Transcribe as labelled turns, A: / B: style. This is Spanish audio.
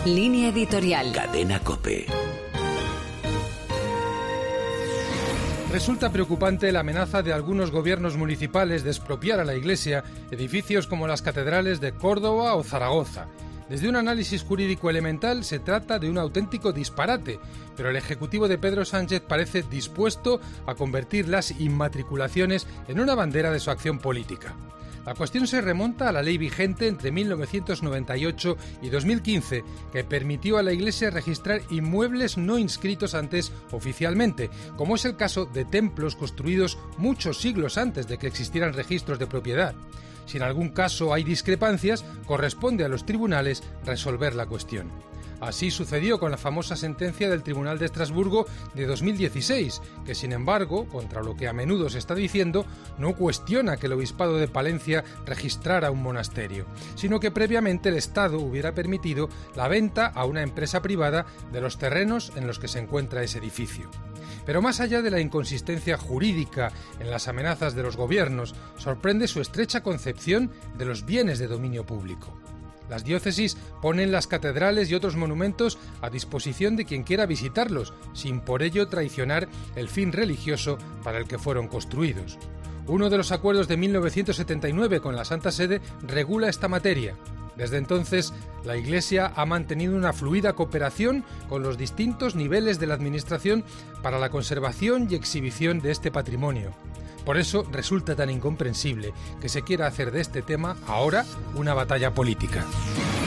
A: Línea editorial.
B: Cadena COPE.
C: Resulta preocupante la amenaza de algunos gobiernos municipales de expropiar a la Iglesia edificios como las catedrales de Córdoba o Zaragoza. Desde un análisis jurídico elemental se trata de un auténtico disparate, pero el Ejecutivo de Pedro Sánchez parece dispuesto a convertir las inmatriculaciones en una bandera de su acción política. La cuestión se remonta a la ley vigente entre 1998 y 2015, que permitió a la Iglesia registrar inmuebles no inscritos antes oficialmente, como es el caso de templos construidos muchos siglos antes de que existieran registros de propiedad. Si en algún caso hay discrepancias, corresponde a los tribunales resolver la cuestión. Así sucedió con la famosa sentencia del Tribunal de Estrasburgo de 2016, que sin embargo, contra lo que a menudo se está diciendo, no cuestiona que el Obispado de Palencia registrara un monasterio, sino que previamente el Estado hubiera permitido la venta a una empresa privada de los terrenos en los que se encuentra ese edificio. Pero más allá de la inconsistencia jurídica en las amenazas de los gobiernos, sorprende su estrecha concepción de los bienes de dominio público. Las diócesis ponen las catedrales y otros monumentos a disposición de quien quiera visitarlos, sin por ello traicionar el fin religioso para el que fueron construidos. Uno de los acuerdos de 1979 con la Santa Sede regula esta materia. Desde entonces, la Iglesia ha mantenido una fluida cooperación con los distintos niveles de la Administración para la conservación y exhibición de este patrimonio. Por eso resulta tan incomprensible que se quiera hacer de este tema ahora una batalla política.